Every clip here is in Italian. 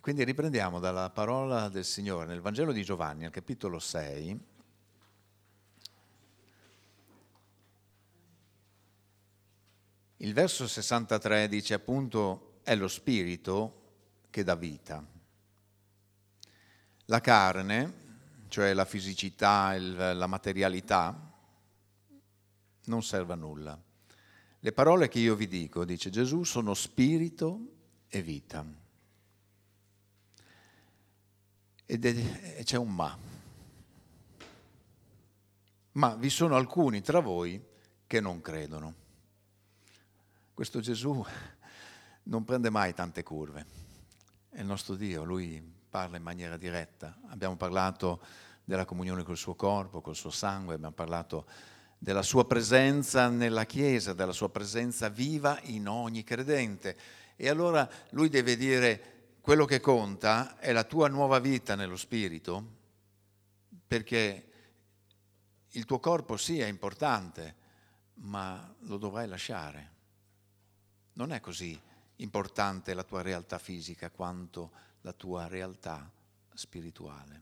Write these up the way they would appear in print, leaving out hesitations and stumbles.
Quindi riprendiamo dalla parola del Signore nel Vangelo di Giovanni, al capitolo 6. Il verso 63 dice appunto: è lo spirito che dà vita. La carne, cioè la fisicità, la materialità, non serve a nulla. Le parole che io vi dico, dice Gesù, sono spirito e vita. E c'è un ma. Ma vi sono alcuni tra voi che non credono. Questo Gesù non prende mai tante curve. È il nostro Dio, Lui parla in maniera diretta. Abbiamo parlato della comunione col suo corpo, col suo sangue, abbiamo parlato della sua presenza nella Chiesa, della sua presenza viva in ogni credente. E allora Lui deve dire: quello che conta è la tua nuova vita nello Spirito, perché il tuo corpo sì è importante, ma lo dovrai lasciare. Non è così importante la tua realtà fisica quanto la tua realtà spirituale.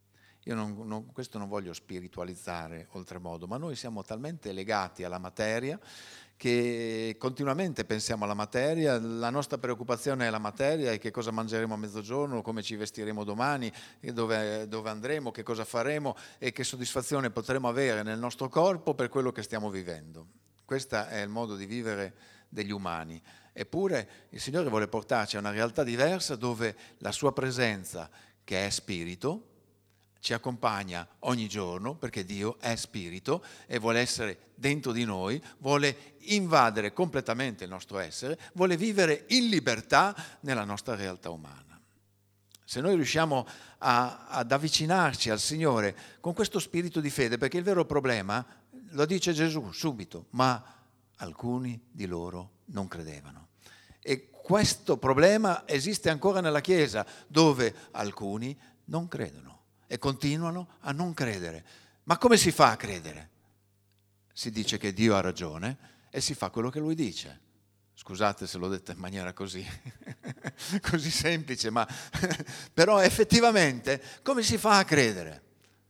Io questo non voglio spiritualizzare oltremodo, ma noi siamo talmente legati alla materia che continuamente pensiamo alla materia, la nostra preoccupazione è la materia, e che cosa mangeremo a mezzogiorno, come ci vestiremo domani, dove andremo, che cosa faremo e che soddisfazione potremo avere nel nostro corpo per quello che stiamo vivendo. Questo è il modo di vivere degli umani. Eppure il Signore vuole portarci a una realtà diversa, dove la sua presenza, che è spirito, ci accompagna ogni giorno, perché Dio è spirito e vuole essere dentro di noi, vuole invadere completamente il nostro essere, vuole vivere in libertà nella nostra realtà umana. Se noi riusciamo ad avvicinarci al Signore con questo spirito di fede, perché il vero problema, lo dice Gesù subito, ma alcuni di loro non credevano. E questo problema esiste ancora nella Chiesa, dove alcuni non credono e continuano a non credere. Ma come si fa a credere? Si dice che Dio ha ragione e si fa quello che Lui dice. Scusate se l'ho detta in maniera così, così semplice, ma però effettivamente come si fa a credere?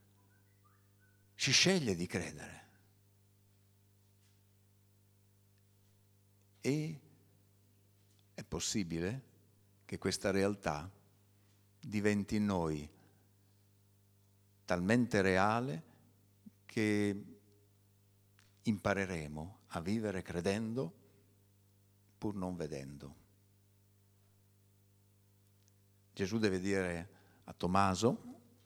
Si sceglie di credere. E è possibile che questa realtà diventi in noi talmente reale che impareremo a vivere credendo pur non vedendo. Gesù deve dire a Tommaso: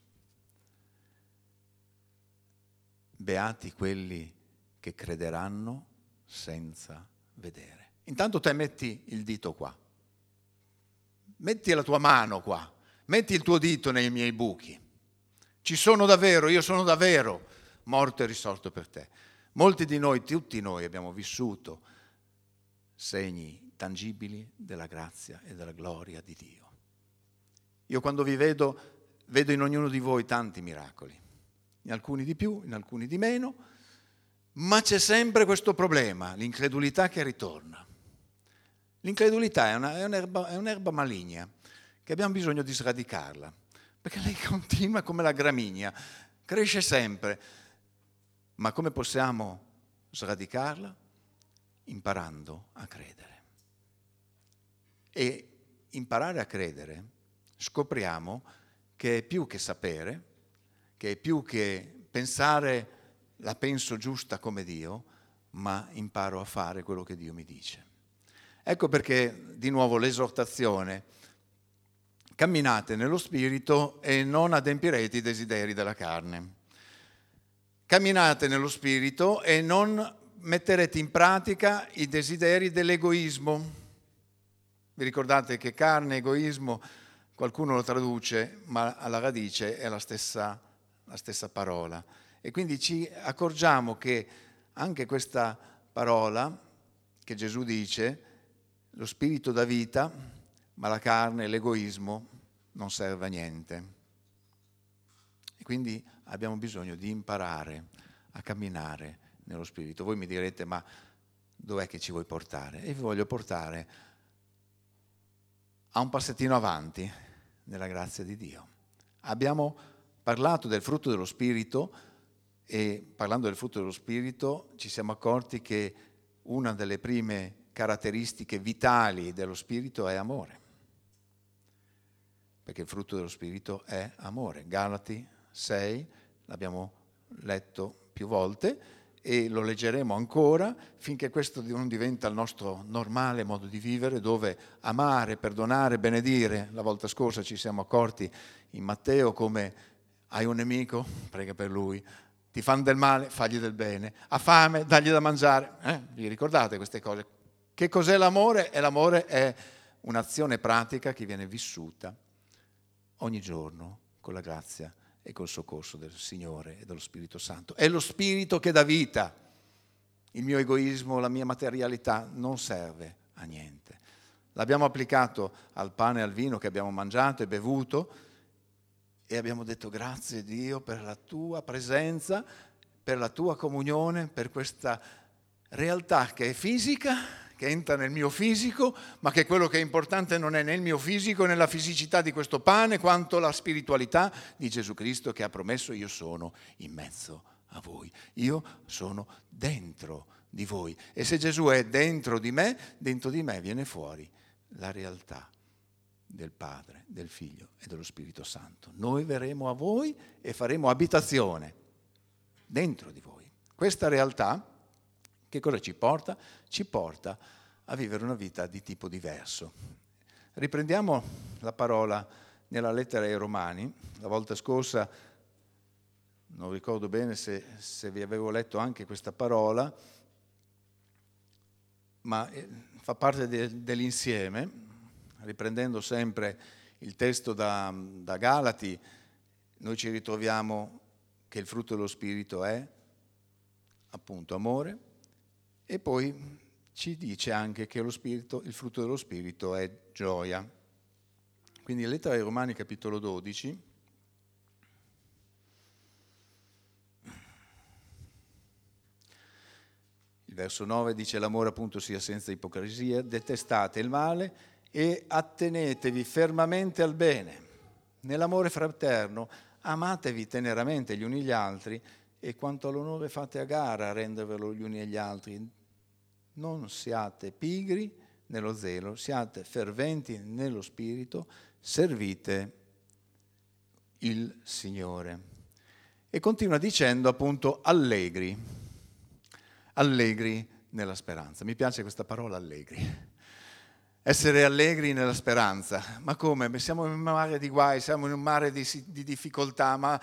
beati quelli che crederanno senza vedere. Intanto te metti il dito qua, metti la tua mano qua, metti il tuo dito nei miei buchi. Ci sono davvero, io sono davvero morto e risorto per te. Molti di noi, tutti noi, abbiamo vissuto segni tangibili della grazia e della gloria di Dio. Io quando vi vedo in ognuno di voi tanti miracoli, in alcuni di più, in alcuni di meno, ma c'è sempre questo problema, l'incredulità che ritorna. L'incredulità è un'erba maligna che abbiamo bisogno di sradicarla, perché lei continua come la gramigna, cresce sempre. Ma come possiamo sradicarla? Imparando a credere. E imparare a credere scopriamo che è più che sapere, che è più che pensare la penso giusta come Dio, ma imparo a fare quello che Dio mi dice. Ecco perché, di nuovo, l'esortazione: camminate nello Spirito e non adempirete i desideri della carne. Camminate nello Spirito e non metterete in pratica i desideri dell'egoismo. Vi ricordate che carne e egoismo, qualcuno lo traduce, ma alla radice è la stessa parola. E quindi ci accorgiamo che anche questa parola che Gesù dice, lo Spirito dà vita, ma la carne e l'egoismo non serve a niente. E quindi abbiamo bisogno di imparare a camminare nello Spirito. Voi mi direte: ma dov'è che ci vuoi portare? E vi voglio portare a un passettino avanti, nella grazia di Dio. Abbiamo parlato del frutto dello Spirito e parlando del frutto dello Spirito ci siamo accorti che una delle prime caratteristiche vitali dello Spirito è amore. Perché il frutto dello Spirito è amore. Galati 6, l'abbiamo letto più volte e lo leggeremo ancora finché questo non diventa il nostro normale modo di vivere, dove amare, perdonare, benedire. La volta scorsa ci siamo accorti in Matteo come hai un nemico, prega per lui, ti fanno del male, fagli del bene, ha fame, dagli da mangiare. Vi ricordate queste cose? Che cos'è l'amore? E l'amore è un'azione pratica che viene vissuta ogni giorno con la grazia e col soccorso del Signore e dello Spirito Santo. È lo Spirito che dà vita. Il mio egoismo, la mia materialità non serve a niente. L'abbiamo applicato al pane e al vino che abbiamo mangiato e bevuto e abbiamo detto grazie Dio per la tua presenza, per la tua comunione, per questa realtà che è fisica, che entra nel mio fisico, ma che quello che è importante non è né il mio fisico, né la fisicità di questo pane, quanto la spiritualità di Gesù Cristo che ha promesso io sono in mezzo a voi. Io sono dentro di voi. E se Gesù è dentro di me viene fuori la realtà del Padre, del Figlio e dello Spirito Santo. Noi verremo a voi e faremo abitazione dentro di voi. Questa realtà che cosa ci porta? Ci porta a vivere una vita di tipo diverso. Riprendiamo la parola nella lettera ai Romani. La volta scorsa, non ricordo bene se vi avevo letto anche questa parola, ma fa parte dell'insieme. Riprendendo sempre il testo da Galati, noi ci ritroviamo che il frutto dello Spirito è appunto amore, e poi ci dice anche che il frutto dello Spirito è gioia. Quindi lettera ai Romani capitolo 12, il verso 9 dice l'amore appunto sia senza ipocrisia, detestate il male e attenetevi fermamente al bene. Nell'amore fraterno amatevi teneramente gli uni gli altri e quanto all'onore fate a gara a rendervelo gli uni agli altri. Non siate pigri nello zelo, siate ferventi nello spirito, servite il Signore. E continua dicendo appunto allegri nella speranza. Mi piace questa parola allegri. Essere allegri nella speranza. Ma come? Siamo in un mare di guai, siamo in un mare di difficoltà, ma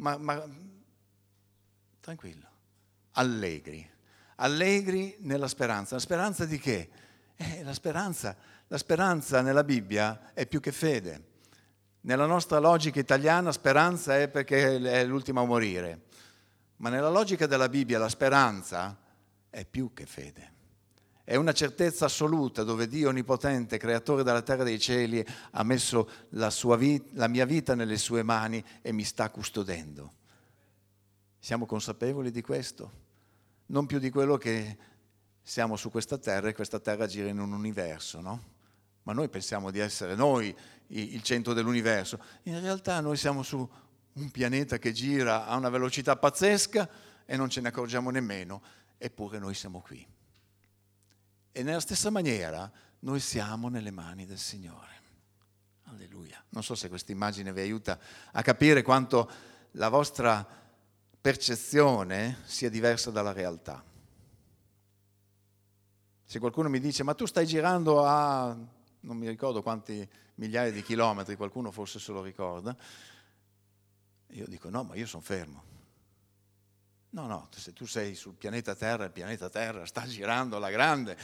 tranquillo, allegri nella speranza. La speranza di che? La speranza nella Bibbia è più che fede. Nella nostra logica italiana speranza è perché è l'ultimo a morire, ma nella logica della Bibbia la speranza è più che fede. È una certezza assoluta dove Dio Onnipotente, creatore della terra e dei cieli, ha messo la mia vita nelle sue mani e mi sta custodendo. Siamo consapevoli di questo? Non più di quello che siamo su questa terra e questa terra gira in un universo, no? Ma noi pensiamo di essere noi il centro dell'universo. In realtà noi siamo su un pianeta che gira a una velocità pazzesca e non ce ne accorgiamo nemmeno, eppure noi siamo qui. E nella stessa maniera noi siamo nelle mani del Signore. Alleluia. Non so se questa immagine vi aiuta a capire quanto la vostra percezione sia diversa dalla realtà. Se qualcuno mi dice, ma tu stai girando a, non mi ricordo quanti migliaia di chilometri, qualcuno forse se lo ricorda, io dico, no, ma io sono fermo. No, se tu sei sul pianeta Terra, il pianeta Terra sta girando alla grande.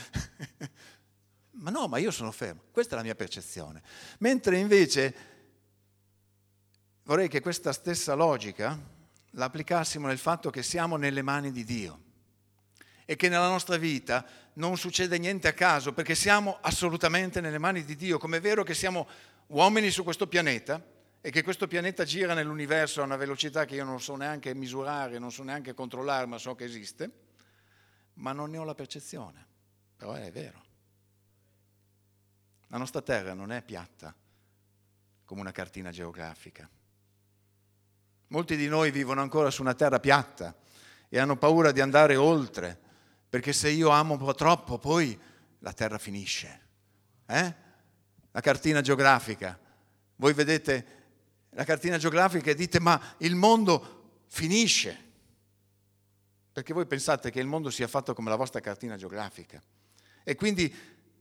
ma io sono fermo. Questa è la mia percezione. Mentre invece vorrei che questa stessa logica la applicassimo nel fatto che siamo nelle mani di Dio e che nella nostra vita non succede niente a caso, perché siamo assolutamente nelle mani di Dio. Com'è vero che siamo uomini su questo pianeta e che questo pianeta gira nell'universo a una velocità che io non so neanche misurare, non so neanche controllare, ma so che esiste, ma non ne ho la percezione. Però è vero. La nostra terra non è piatta, come una cartina geografica. Molti di noi vivono ancora su una terra piatta e hanno paura di andare oltre, perché se io amo un po' troppo, poi la terra finisce. La cartina geografica. Voi vedete la cartina geografica e dite, ma il mondo finisce. Perché voi pensate che il mondo sia fatto come la vostra cartina geografica. E quindi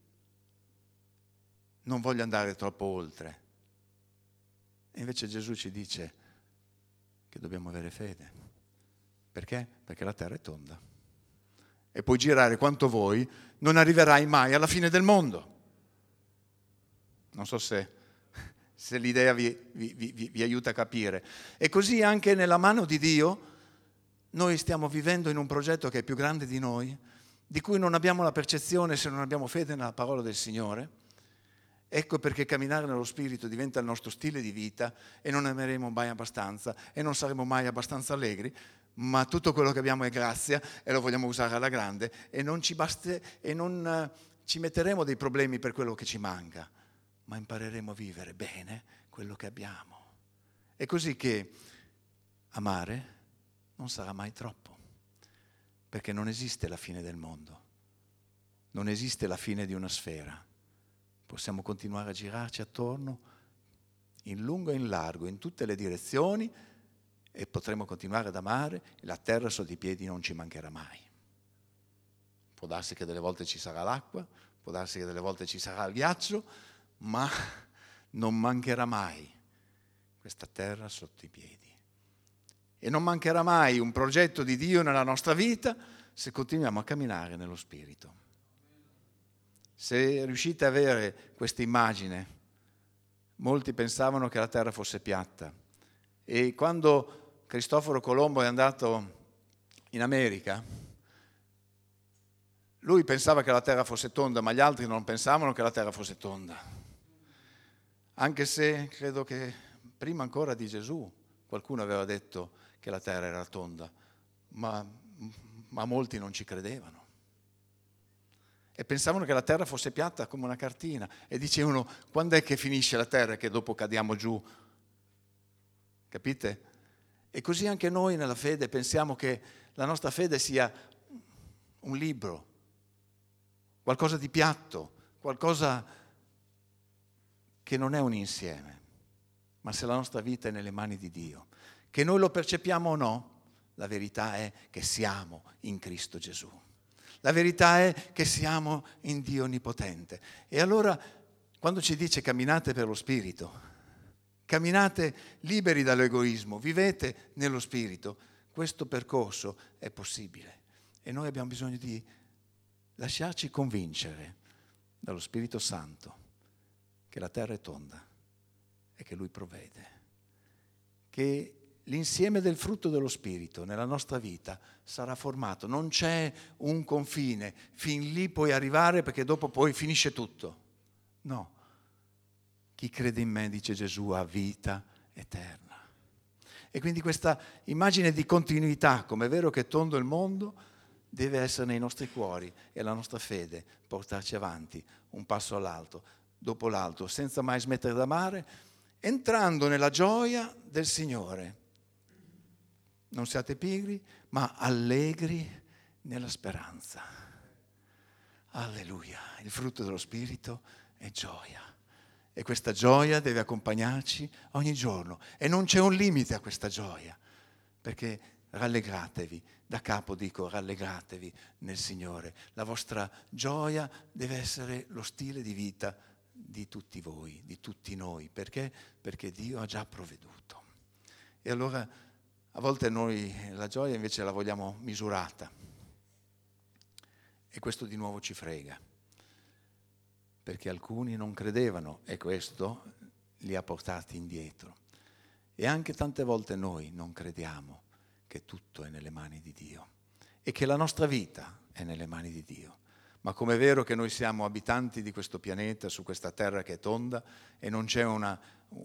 non voglio andare troppo oltre. E invece Gesù ci dice che dobbiamo avere fede. Perché? Perché la terra è tonda. E puoi girare quanto vuoi, non arriverai mai alla fine del mondo. Non so se l'idea vi aiuta a capire. E così anche nella mano di Dio noi stiamo vivendo in un progetto che è più grande di noi, di cui non abbiamo la percezione se non abbiamo fede nella parola del Signore. Ecco perché camminare nello Spirito diventa il nostro stile di vita e non ameremo mai abbastanza e non saremo mai abbastanza allegri, ma tutto quello che abbiamo è grazia e lo vogliamo usare alla grande e non ci basta e non ci metteremo dei problemi per quello che ci manca, ma impareremo a vivere bene quello che abbiamo. È così che amare non sarà mai troppo, perché non esiste la fine del mondo, non esiste la fine di una sfera. Possiamo continuare a girarci attorno in lungo e in largo, in tutte le direzioni, e potremo continuare ad amare e la terra sotto i piedi non ci mancherà mai. Può darsi che delle volte ci sarà l'acqua, può darsi che delle volte ci sarà il ghiaccio, ma non mancherà mai questa terra sotto i piedi. E non mancherà mai un progetto di Dio nella nostra vita se continuiamo a camminare nello Spirito. Se riuscite a avere questa immagine, molti pensavano che la terra fosse piatta e quando Cristoforo Colombo è andato in America, lui pensava che la terra fosse tonda, ma gli altri non pensavano che la terra fosse tonda. Anche se credo che prima ancora di Gesù qualcuno aveva detto che la terra era tonda, ma molti non ci credevano. E pensavano che la terra fosse piatta come una cartina e dicevano, quando è che finisce la terra che dopo cadiamo giù? Capite? E così anche noi nella fede pensiamo che la nostra fede sia un libro, qualcosa di piatto, qualcosa che non è un insieme, ma se la nostra vita è nelle mani di Dio, che noi lo percepiamo o no, la verità è che siamo in Cristo Gesù. La verità è che siamo in Dio Onnipotente. E allora, quando ci dice camminate per lo Spirito, camminate liberi dall'egoismo, vivete nello Spirito, questo percorso è possibile. E noi abbiamo bisogno di lasciarci convincere dallo Spirito Santo che la terra è tonda e che Lui provvede, che l'insieme del frutto dello Spirito nella nostra vita sarà formato. Non c'è un confine, fin lì puoi arrivare perché dopo poi finisce tutto. No. Chi crede in me, dice Gesù, ha vita eterna. E quindi questa immagine di continuità, come è vero che è tondo il mondo, deve essere nei nostri cuori e la nostra fede portarci avanti un passo all'altro, dopo l'altro, senza mai smettere d'amare, entrando nella gioia del Signore. Non siate pigri, ma allegri nella speranza. Alleluia. Il frutto dello Spirito è gioia. E questa gioia deve accompagnarci ogni giorno. E non c'è un limite a questa gioia. Perché rallegratevi, da capo dico rallegratevi nel Signore. La vostra gioia deve essere lo stile di vita di tutti voi, di tutti noi. Perché? Perché Dio ha già provveduto. E allora a volte noi la gioia invece la vogliamo misurata e questo di nuovo ci frega, perché alcuni non credevano e questo li ha portati indietro. E anche tante volte noi non crediamo che tutto è nelle mani di Dio e che la nostra vita è nelle mani di Dio. Ma com'è vero che noi siamo abitanti di questo pianeta, su questa terra che è tonda e non c'è una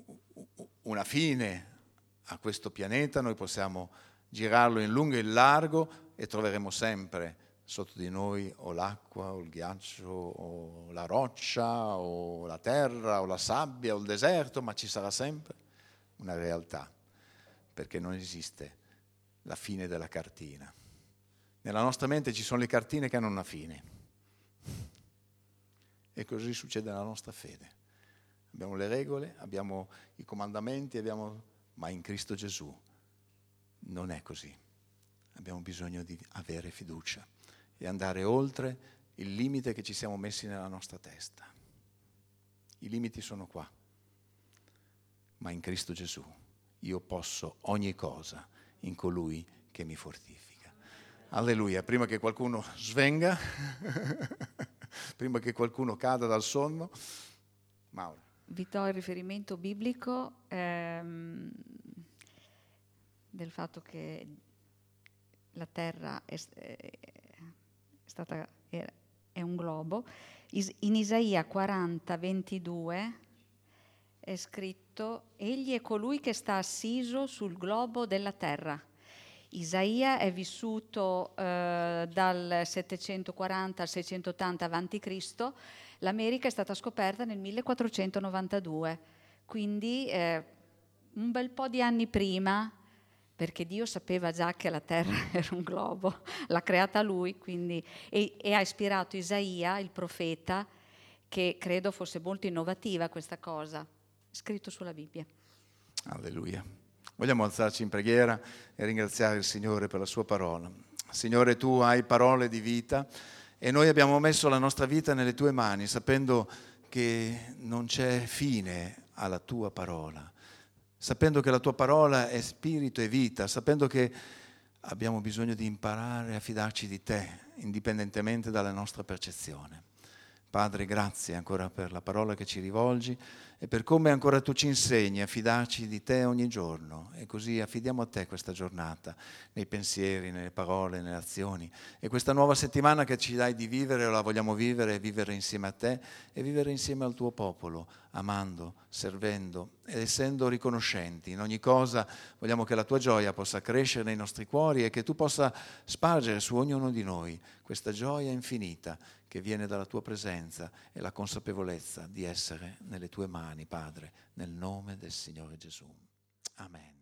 fine a questo pianeta, noi possiamo girarlo in lungo e in largo e troveremo sempre sotto di noi o l'acqua o il ghiaccio o la roccia o la terra o la sabbia o il deserto, ma ci sarà sempre una realtà, perché non esiste la fine della cartina. Nella nostra mente ci sono le cartine che hanno una fine. E così succede nella nostra fede. Abbiamo le regole, abbiamo i comandamenti, ma in Cristo Gesù non è così. Abbiamo bisogno di avere fiducia e andare oltre il limite che ci siamo messi nella nostra testa. I limiti sono qua, ma in Cristo Gesù io posso ogni cosa in colui che mi fortifica. Alleluia, prima che qualcuno svenga, prima che qualcuno cada dal sonno, Mauro. Vi do il riferimento biblico del fatto che la Terra è un globo. In Isaia 40:22 è scritto: egli è colui che sta assiso sul globo della terra. Isaia è vissuto dal 740 al 680 a.C., l'America è stata scoperta nel 1492, quindi un bel po' di anni prima, perché Dio sapeva già che la terra era un globo, l'ha creata lui, quindi, e ha ispirato Isaia, il profeta, che credo fosse molto innovativa questa cosa, scritto sulla Bibbia. Alleluia. Vogliamo alzarci in preghiera e ringraziare il Signore per la sua parola. Signore, tu hai parole di vita e noi abbiamo messo la nostra vita nelle tue mani, sapendo che non c'è fine alla tua parola, sapendo che la tua parola è spirito e vita, sapendo che abbiamo bisogno di imparare a fidarci di te, indipendentemente dalla nostra percezione. Padre, grazie ancora per la parola che ci rivolgi e per come ancora tu ci insegni a fidarci di te ogni giorno, e così affidiamo a te questa giornata, nei pensieri, nelle parole, nelle azioni, e questa nuova settimana che ci dai di vivere, la vogliamo vivere e vivere insieme a te e vivere insieme al tuo popolo, amando, servendo ed essendo riconoscenti. In ogni cosa vogliamo che la tua gioia possa crescere nei nostri cuori e che tu possa spargere su ognuno di noi questa gioia infinita che viene dalla tua presenza e la consapevolezza di essere nelle tue mani, Padre, nel nome del Signore Gesù. Amen.